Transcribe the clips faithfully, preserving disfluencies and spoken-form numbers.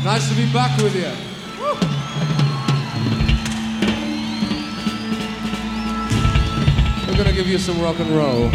Nice to be back with you. Woo. We're gonna give you some rock and roll.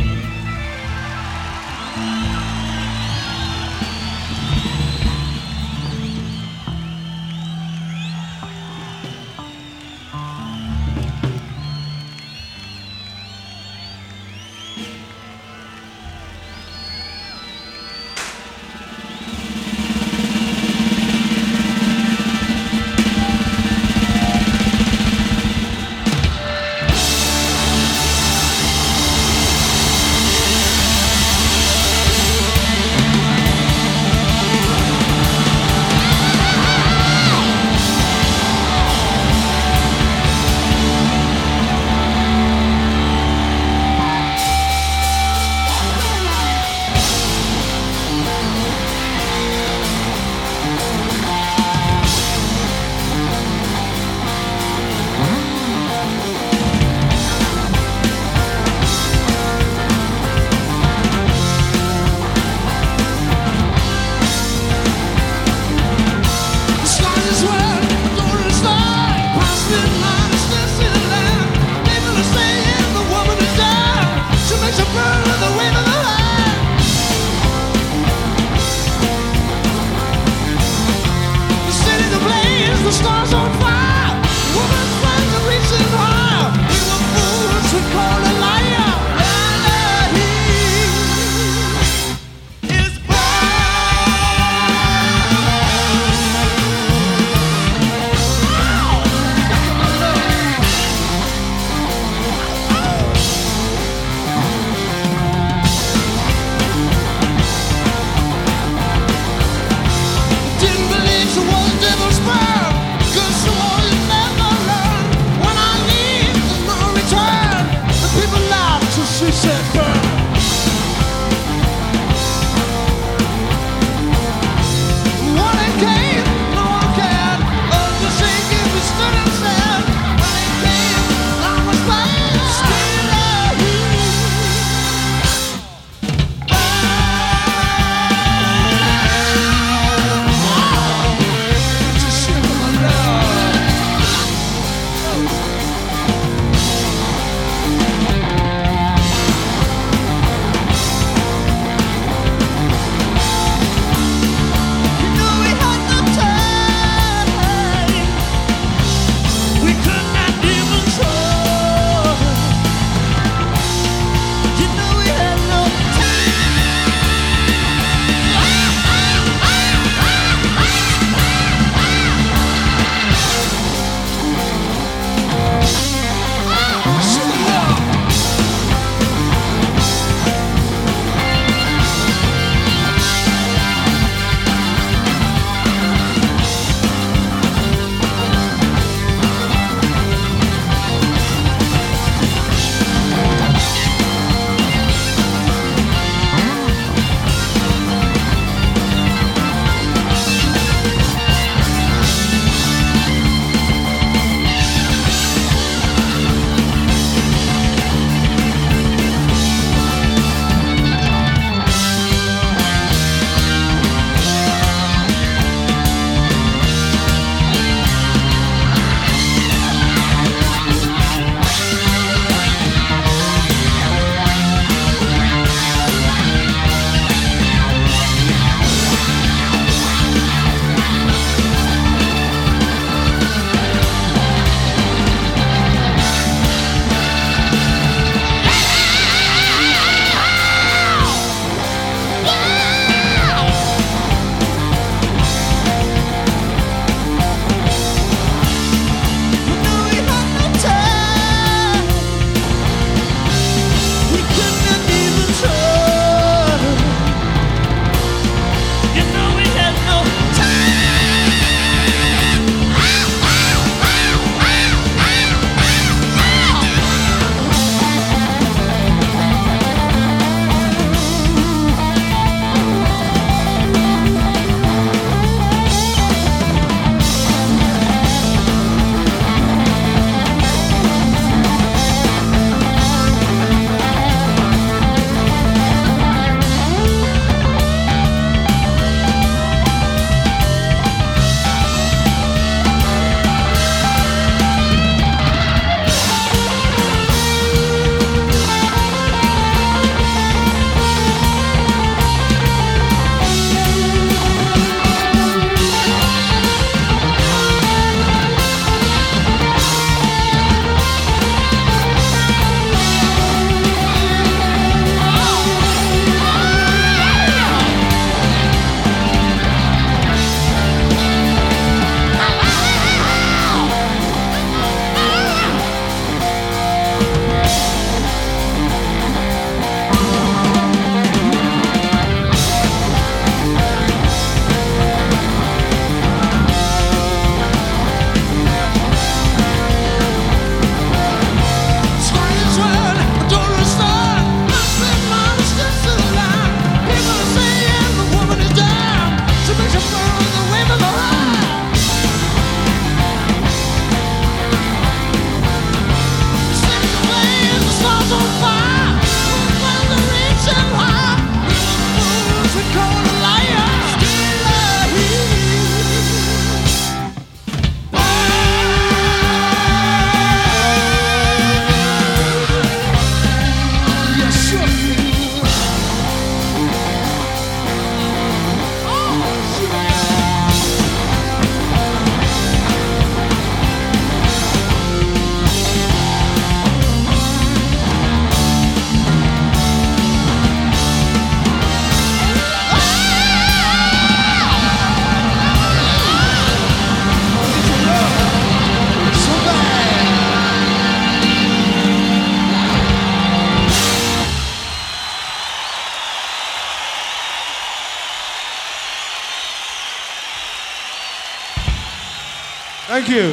Thank you.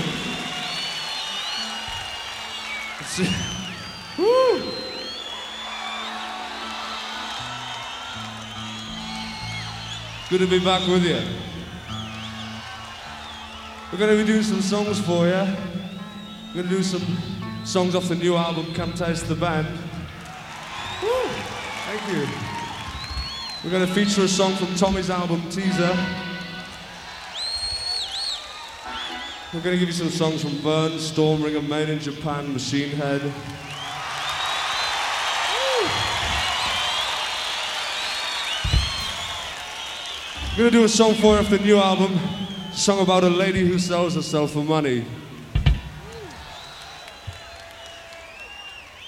Woo. Good to be back with you. We're going to be doing some songs for you. We're going to do some songs off the new album, Can't Taste the Band. Woo. Thank you. We're going to feature a song from Tommy's album, Teaser. We're going to give you some songs from Burn, Stormbringer, Made in Japan, Machine Head. We're going to do a song for you off the new album, a song about a lady who sells herself for money.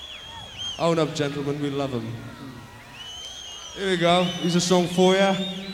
Own up, gentlemen, we love them. Here we go, here's a song for you.